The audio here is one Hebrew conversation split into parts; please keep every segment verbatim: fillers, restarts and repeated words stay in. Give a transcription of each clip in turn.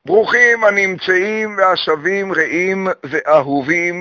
ברוכים הנמצאים והשבים רעים ואהובים.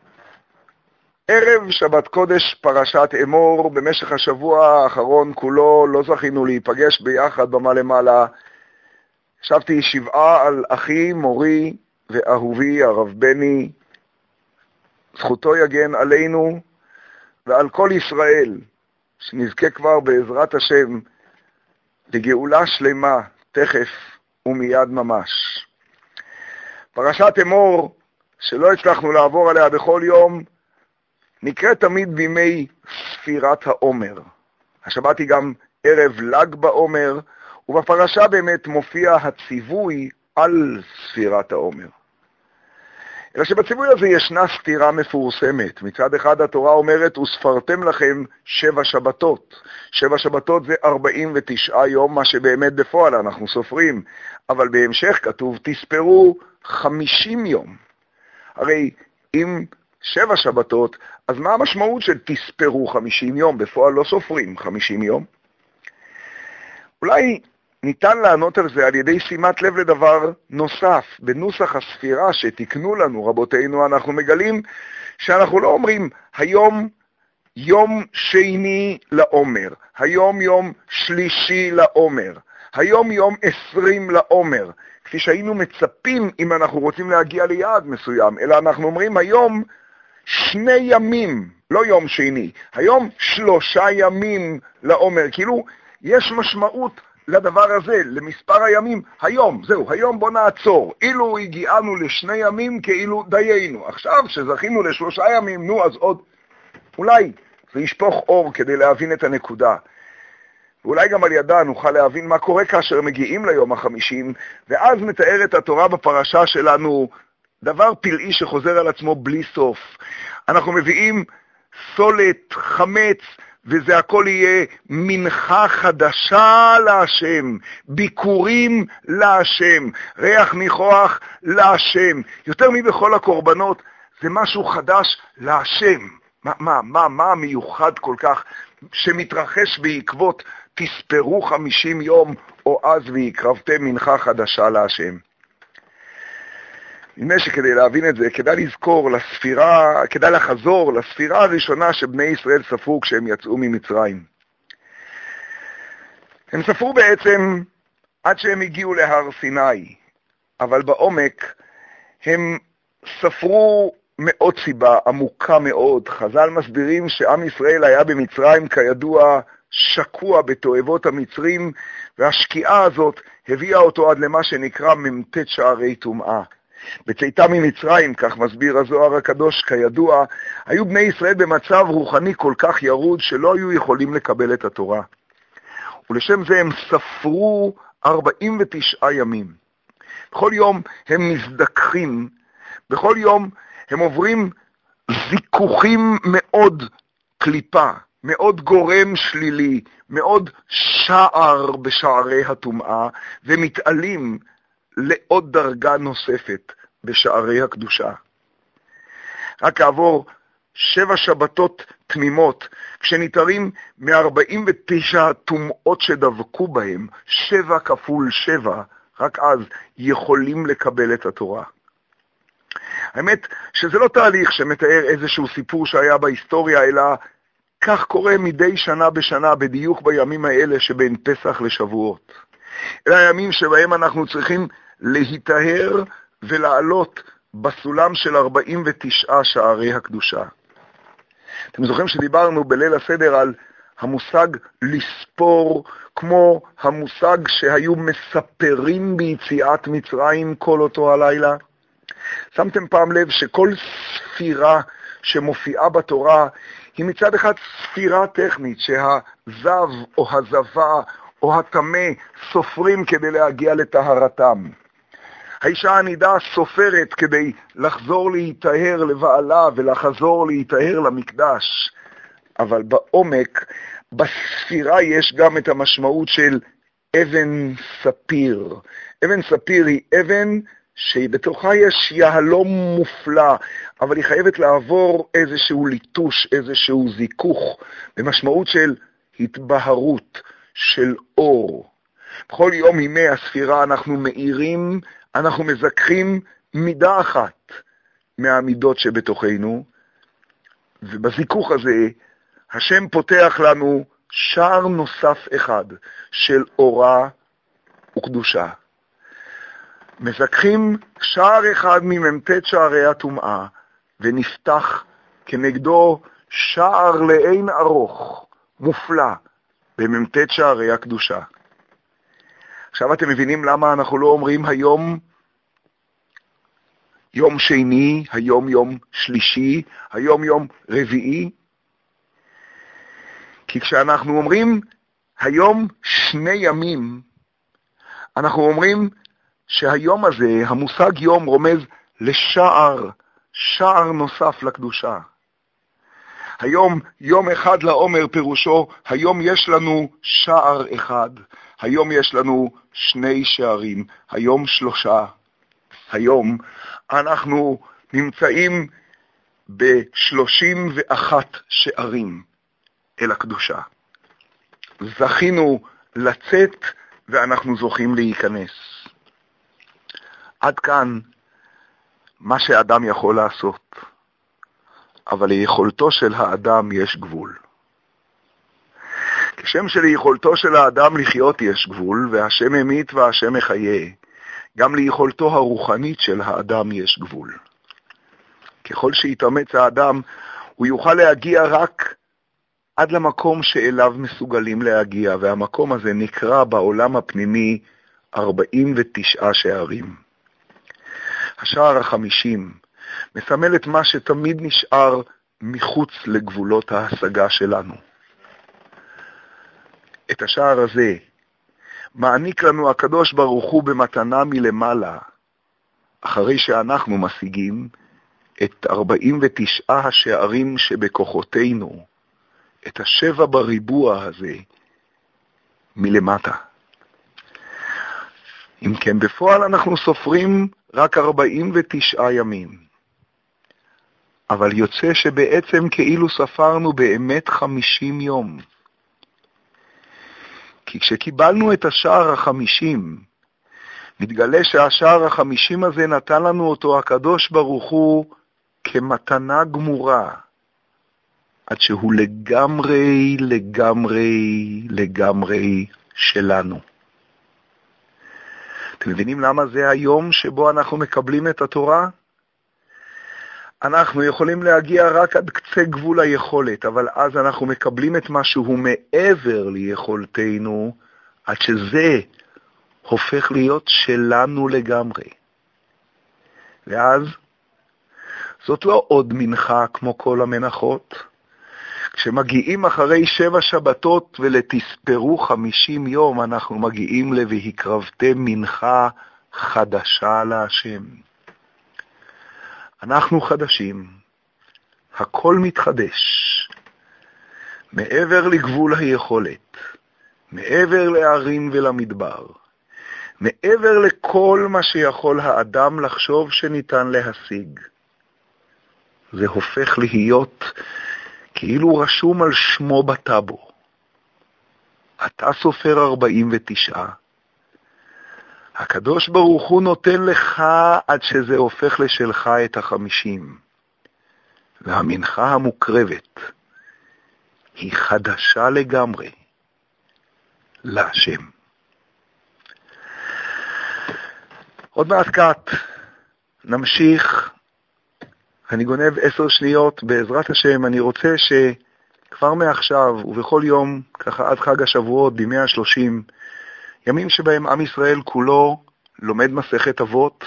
ערב שבת קודש פרשת אמור. במשך השבוע האחרון כולו לא זכינו להיפגש ביחד במה למעלה. ישבתי שבעה על אחי, מורי ואהובי הרב בני. זכותו יגן עלינו ועל כל ישראל, שנזכה כבר בעזרת השם לגאולה שלמה תכף ומיד ממש. פרשת אמור, שלא הצלחנו לעבור עליה בכל יום, נקראת תמיד בימי ספירת העומר. השבת היא גם ערב ל"ג בעומר, ובפרשה באמת מופיע הציווי על ספירת העומר. אלא שבציווי הזה ישנה סתירה מפורסמת. מצד אחד התורה אומרת, וספרתם לכם שבע שבתות. שבע שבתות זה ארבעים ותשעה יום, מה שבאמת בפועל אנחנו סופרים. אבל בהמשך כתוב, תספרו חמישים יום. הרי אם שבע שבתות, אז מה המשמעות של תספרו חמישים יום? בפועל לא סופרים חמישים יום. אולי ניתן לענות על זה על ידי שימת לב לדבר נוסף. בנוסח הספירה שתקנו לנו רבותינו, אנחנו מגלים שאנחנו לא אומרים היום יום שני לעומר, היום יום שלישי לעומר, היום יום עשרים לעומר, כפי שהיינו מצפים אם אנחנו רוצים להגיע ליעד מסוים, אלא אנחנו אומרים היום שני ימים, לא יום שני, היום שלושה ימים לעומר. כאילו יש משמעות לדבר הזה, למספר הימים. היום, זהו, היום בוא נעצור. אילו הגיענו לשני ימים כאילו דיינו. עכשיו שזכינו לשלושה ימים, נו אז עוד. אולי זה ישפוך אור כדי להבין את הנקודה. ואולי גם על ידה נוכל להבין מה קורה כאשר מגיעים ליום החמישים, ואז מתארת התורה בפרשה שלנו דבר פלאי שחוזר על עצמו בלי סוף. אנחנו מביאים סולת, חמץ, וזה הכל יהיה מנחה חדשה להשם, ביקורים להשם, ריח ניחוח להשם. יותר מבכל הקורבנות, זה משהו חדש להשם. מה, מה, מה, מה המיוחד כל כך שמתרחש בעקבות תספרו חמישים יום, או אז ויקרבתם מנחה חדשה להשם? נדמה שכדי להבין את זה, כדאי לזכור לספירה, כדאי לחזור לספירה הראשונה שבני ישראל ספרו כשהם יצאו ממצרים. הם ספרו בעצם עד שהם הגיעו להר סיני, אבל בעומק הם ספרו מאוד סיבה עמוקה מאוד. חז"ל מסבירים שעם ישראל היה במצרים כידוע שקוע בתועבות המצרים, והשקיעה הזאת הביאה אותו עד למה שנקרא ממתת שערי טומאה. בצאתם ממצרים, כך מסביר הזוהר הקדוש, כידוע, היו בני ישראל במצב רוחני כל כך ירוד שלא היו יכולים לקבל את התורה. ולשם זה הם ספרו ארבעים ותשעה ימים. בכל יום הם מזדככים, בכל יום הם עוברים זיכוכים מאוד קליפה, מאוד גורם שלילי, מאוד שער בשערי הטומאה, ומתעלים לעוד דרגה נוספת בשערי הקדושה. רק כעבור שבע שבתות תמימות, כשניתרים מ-ארבעים ותשע טומאות שדבקו בהם, שבע כפול שבע, רק אז יכולים לקבל את התורה. האמת שזה לא תהליך שמתאר איזשהו סיפור שהיה בהיסטוריה, אלא כך קורה מדי שנה בשנה, בדיוק בימים האלה שבין פסח לשבועות. אלה הימים שבהם אנחנו צריכים להיטהר ולעלות בסולם של ארבעים ותשעה שערי הקדושה. אתם זוכרים שדיברנו בליל הסדר על המושג לספור, כמו המושג שהיו מספרים ביציאת מצרים כל אותו הלילה? שמתם פעם לב שכל ספירה שמופיעה בתורה היא מצד אחד ספירה טכנית, שהזב או הזבה או התמה סופרים כדי להגיע לטהרתם. האישה הנידה סופרת כדי לחזור להיטהר לבעלה ולחזור להיטהר למקדש. אבל בעומק, בספירה יש גם את המשמעות של אבן ספיר. אבן ספיר היא אבן שבתוכה יש יהלום מופלא, אבל היא חייבת לעבור איזשהו ליטוש, איזשהו זיכוך, במשמעות של התבהרות, של אור. בכל יום ימי הספירה אנחנו מאירים אנחנו מזכחים מידה אחת מהמידות שבתוכנו, ובזיכוך הזה השם פותח לנו שער נוסף אחד של אורה וקדושה. מזכחים שער אחד מממתת שערי הטומאה, ונפתח כנגדו שער לאין ארוך, מופלא, בממתת שערי הקדושה. עכשיו אתם מבינים למה אנחנו לא אומרים היום יום שני, היום יום שלישי, היום יום רביעי? כי כשאנחנו אומרים היום שני ימים, אנחנו אומרים שהיום הזה, המושג יום רומז לשער, שער נוסף לקדושה. היום יום אחד לעומר פירושו, היום יש לנו שער אחד, היום יש לנו שני שערים, היום שלושה. היום אנחנו נמצאים ב-שלושים ואחת שערים אל הקדושה. זכינו לצאת ואנחנו זוכים להיכנס. עד כאן מה שאדם יכול לעשות, אבל ליכולתו של האדם יש גבול. כשם שליכולתו של האדם לחיות יש גבול, והשם ממית והשם מחיה, גם ליכולתו הרוחנית של האדם יש גבול. ככל שיתאמץ האדם, הוא יוכל להגיע רק עד למקום שאליו מסוגלים להגיע, והמקום הזה נקרא בעולם הפנימי ארבעים ותשעה שערים. השער החמישים מסמל את מה שתמיד נשאר מחוץ לגבולות ההשגה שלנו. את השער הזה מעניק לנו הקדוש ברוך הוא במתנה מלמעלה, אחרי שאנחנו משיגים את ארבעים ותשעה השערים שבכוחותינו, את השבע בריבוע הזה מלמטה. אם כן, בפועל אנחנו סופרים רק ארבעים ותשעה ימים. אבל יוצא שבעצם כאילו ספרנו באמת חמישים יום. כי כשקיבלנו את השער החמישים, מתגלה שהשער החמישים הזה נתן לנו אותו הקדוש ברוך הוא כמתנה גמורה, עד שהוא לגמרי, לגמרי, לגמרי שלנו. אתם מבינים למה זה היום שבו אנחנו מקבלים את התורה? אנחנו יכולים להגיע רק עד קצה גבול היכולת, אבל אז אנחנו מקבלים את מה שהוא מעבר ליכולתנו, עד שזה הופך להיות שלנו לגמרי. ואז זאת לא עוד מנחה כמו כל המנחות. כשמגיעים אחרי שבע שבתות ולתספרו חמישים יום, אנחנו מגיעים ל"והקרבתם מנחה חדשה להשם". אנחנו חדשים, הכל מתחדש, מעבר לגבול היכולת, מעבר להרים ולמדבר, מעבר לכל מה שיכול האדם לחשוב שניתן להשיג. זה הופך להיות כאילו רשום על שמו בטאבו. אתה סופר ארבעים ותשעה. הקדוש ברוך הוא נותן לך עד שזה הופך לשלך את החמישים. והמנחה המוקרבת היא חדשה לגמרי להשם. עוד מעט קט נמשיך. אני גונב עשר שניות בעזרת השם. אני רוצה שכבר מעכשיו ובכל יום, ככה עד חג השבועות, בימי השלושים, ימים שבהם עם ישראל כולו לומד מסכת אבות,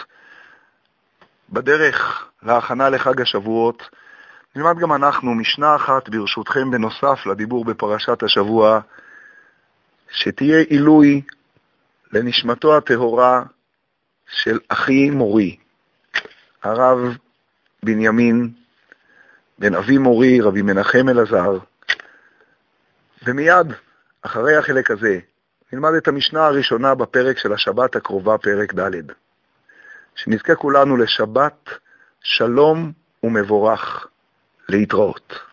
בדרך להכנה לחג השבועות, נלמד גם אנחנו משנה אחת ברשותכם בנוסף לדיבור בפרשת השבוע, שתהיה עילוי לנשמתו הטהורה של אחי מורי, הרב בנימין בן אבי מורי, רבי מנחם אלעזר. ומיד אחרי החלק הזה נלמד את המשנה הראשונה בפרק של השבת הקרובה, פרק ד'. שנזכה כולנו לשבת שלום ומבורך. להתראות.